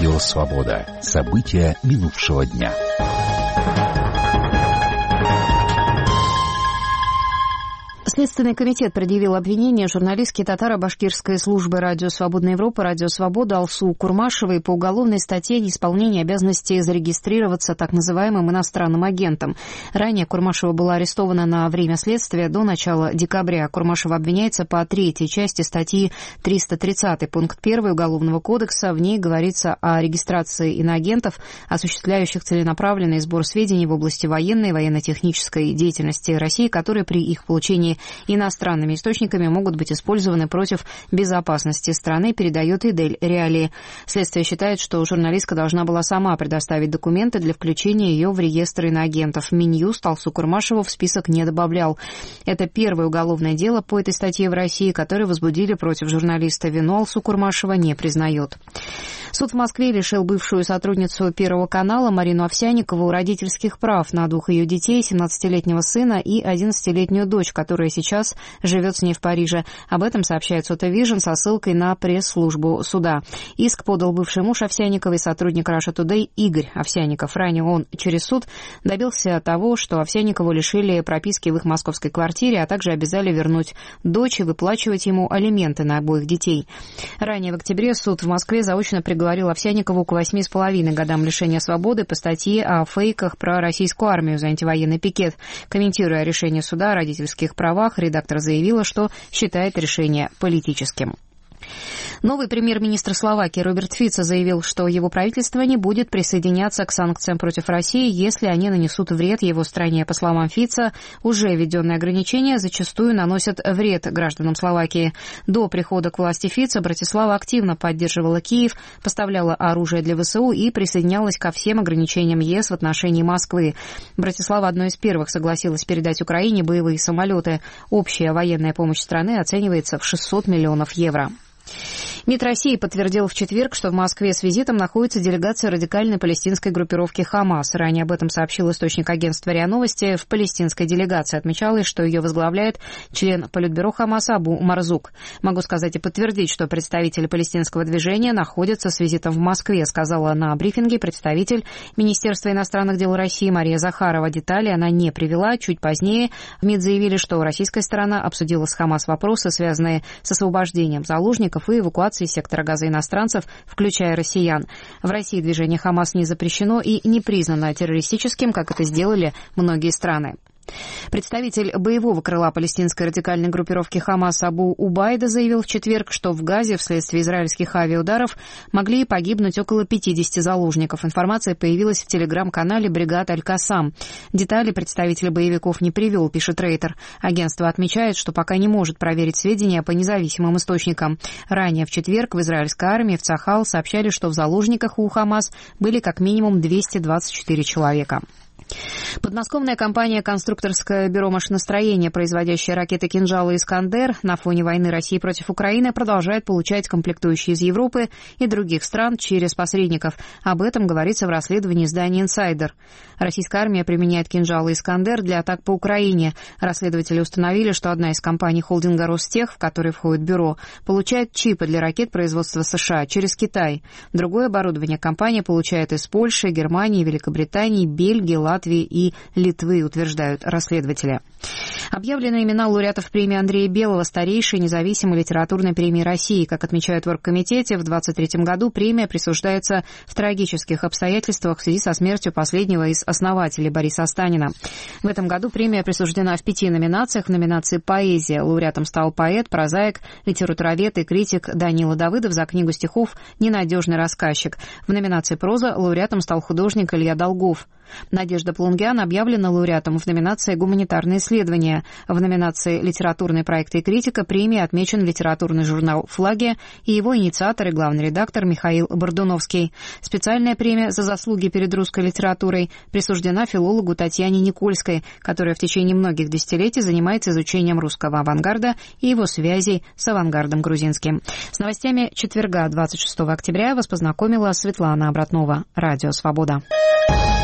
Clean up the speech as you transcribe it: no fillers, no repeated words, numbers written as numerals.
Радио «Свобода». События минувшего дня. Следственный комитет предъявил обвинение журналистке татаро-башкирской службы «Радио Свободная Европа» «Радио Свобода» Алсу Курмашевой по уголовной статье неисполнения обязанности зарегистрироваться так называемым иностранным агентом. Ранее Курмашева была арестована на время следствия до начала декабря. Курмашева обвиняется по третьей части статьи 330 пункт 1 Уголовного кодекса. В ней говорится о регистрации иноагентов, осуществляющих целенаправленный сбор сведений в области военной и военно-технической деятельности России, которые при их получении иностранными источниками могут быть использованы против безопасности страны, передает Идель Реали. Следствие считает, что журналистка должна была сама предоставить документы для включения ее в реестр иноагентов. Минюст Алсу Курмашеву в список не добавлял. Это первое уголовное дело по этой статье в России, которое возбудили против журналиста. Вину Алсу Курмашева не признает. Суд в Москве лишил бывшую сотрудницу Первого канала Марину Овсянникову родительских прав на двух ее детей, 17-летнего сына и 11-летнюю дочь, которая сейчас живет с ней в Париже. Об этом сообщает Сотовижн со ссылкой на пресс-службу суда. Иск подал бывший муж Овсянниковой, сотрудник Russia Today Игорь Овсянников. Ранее он через суд добился того, что Овсянникову лишили прописки в их московской квартире, а также обязали вернуть дочь и выплачивать ему алименты на обоих детей. Ранее в октябре суд в Москве заочно приговорил Овсянникову к 8,5 годам лишения свободы по статье о фейках про российскую армию за антивоенный пикет. Комментируя решение суда о родительских правах, редактор заявила, что считает решение политическим. Новый премьер-министр Словакии Роберт Фицо заявил, что его правительство не будет присоединяться к санкциям против России, если они нанесут вред его стране. По словам Фицо, уже введенные ограничения зачастую наносят вред гражданам Словакии. До прихода к власти Фицо Братислава активно поддерживала Киев, поставляла оружие для ВСУ и присоединялась ко всем ограничениям ЕС в отношении Москвы. Братислава одной из первых согласилась передать Украине боевые самолеты. Общая военная помощь страны оценивается в 600 миллионов евро. МИД России подтвердил в четверг, что в Москве с визитом находится делегация радикальной палестинской группировки «Хамас». Ранее об этом сообщил источник агентства РИА Новости. В палестинской делегации отмечалось, что ее возглавляет член Политбюро «Хамас» Абу Марзук. Могу сказать и подтвердить, что представители палестинского движения находятся с визитом в Москве, сказала на брифинге представитель Министерства иностранных дел России Мария Захарова. Детали она не привела. Чуть позднее в МИД заявили, что российская сторона обсудила с «Хамас» вопросы, связанные с освобождением заложников и эвакуацией из сектора Газа иностранцев, включая россиян. В России движение «Хамас» не запрещено и не признано террористическим, как это сделали многие страны. Представитель боевого крыла палестинской радикальной группировки «Хамас» Абу Убайда заявил в четверг, что в Газе вследствие израильских авиаударов могли погибнуть около 50 заложников. Информация появилась в телеграм-канале «Бригад Аль-Кассам». Детали представитель боевиков не привел, пишет Рейтер. Агентство отмечает, что пока не может проверить сведения по независимым источникам. Ранее в четверг в израильской армии в Цахал сообщали, что в заложниках у «Хамас» были как минимум 224 человека. Подмосковная компания «Конструкторское бюро машиностроения», производящая ракеты «Кинжал» и «Искандер», на фоне войны России против Украины продолжает получать комплектующие из Европы и других стран через посредников. Об этом говорится в расследовании издания «Инсайдер». Российская армия применяет «Кинжал» и «Искандер» для атак по Украине. Расследователи установили, что одна из компаний холдинга «Ростех», в который входит бюро, получает чипы для ракет производства США через Китай. Другое оборудование компания получает из Польши, Германии, Великобритании, Бельгии, Латвии и Литвы, утверждают расследователи. Объявлены имена лауреатов премии Андрея Белого, старейшей независимой литературной премии России. Как отмечают в оргкомитете, в 2023 году премия присуждается в трагических обстоятельствах в связи со смертью последнего из основателей Бориса Останина. В этом году премия присуждена в 5 номинациях. В номинации «Поэзия» лауреатом стал поэт, прозаик, литературовед и критик Данила Давыдов за книгу стихов «Ненадежный рассказчик». В номинации «Проза» лауреатом стал художник Илья Долгов. Надежда Плунгян объявлена лауреатом в номинации «Гуманитарные исследования». В номинации «Литературные проекты и критика» премии отмечен литературный журнал «Флаги» и его инициатор и главный редактор Михаил Бордуновский. Специальная премия за заслуги перед русской литературой присуждена филологу Татьяне Никольской, которая в течение многих десятилетий занимается изучением русского авангарда и его связей с авангардом грузинским. С новостями четверга, 26 октября, вас познакомила Светлана Обратнова. Радио «Свобода».